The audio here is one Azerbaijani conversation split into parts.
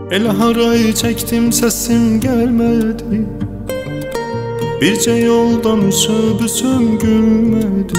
El harayı çektim, sesim gelmedi. Birce yoldan uçup üzüm gülmedi.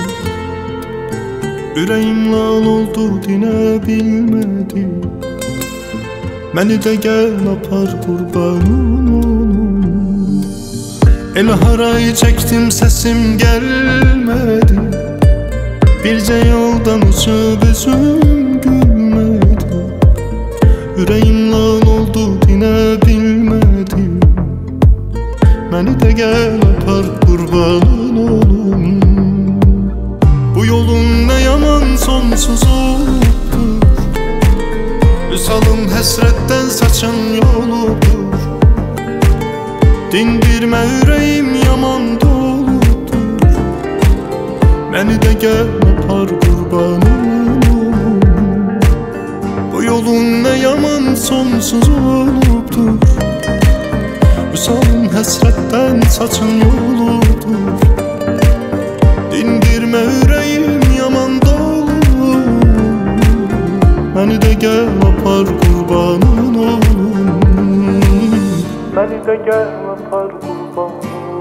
Ürəyim lal oldu, dinə bilmedi. Məni də gəl apar qurbanın olum. El harayı çəkdim, səsim gəlmədi. Bircə yoldan uçup üzüm gülmədi. Ürəyim lal oldu, dinə bilmedi. Məni də gəl apar qurbanın olum. Bu yolun nə yaman sonsuz olubdur. Vüsalım həsrətdən saçan yoludur. Dindirmə ürəyim yaman doludur. Məni də gəl apar qurbanın olum. Bu yolun nə yaman sonsuz olubdur. Vüsalım həsrətdən saçan yoludur. Dindirmə ürəyim yaman dolu. Məni də gəl apar qurbanın olum. Məni də gəl apar qurbanın olum.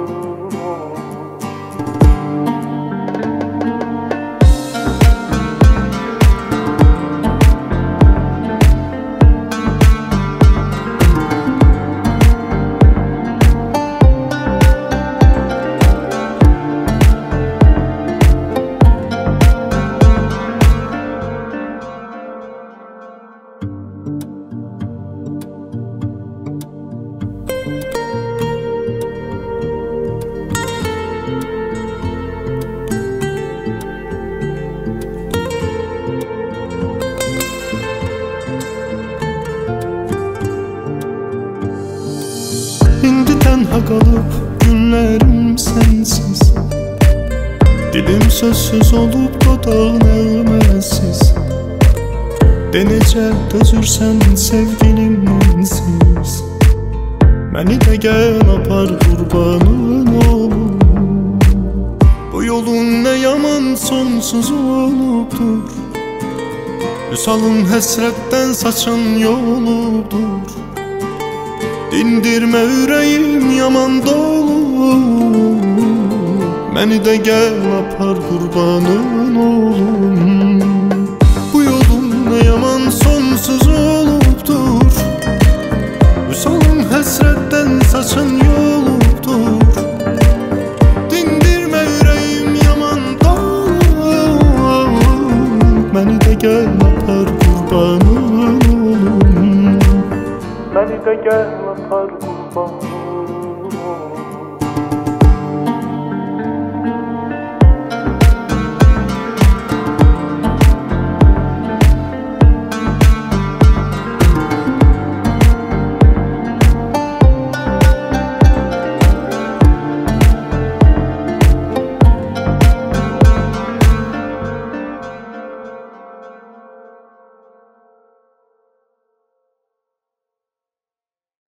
İndi tənha qalıb günlərim sənsiz. Dilim sözsüz olub dodağın əğməsiz. De necə dözürsən sevgilim mənsiz. Məni də gəl apar qurbanın olum. Bu yolun nə yaman sonsuz olubdur. Vüsalım həsrətdən saçan yoludur. Dindirmə ürəyim yaman dolu. Məni də gəl apar qurbanın olum. Bu yolun nə yaman sonsuz olubdur. Vüsalım həsrətdən saçan yoludur. Dindirmə ürəyim yaman dolu. Məni də gəl apar qurbanın olum. Məni də gəl apar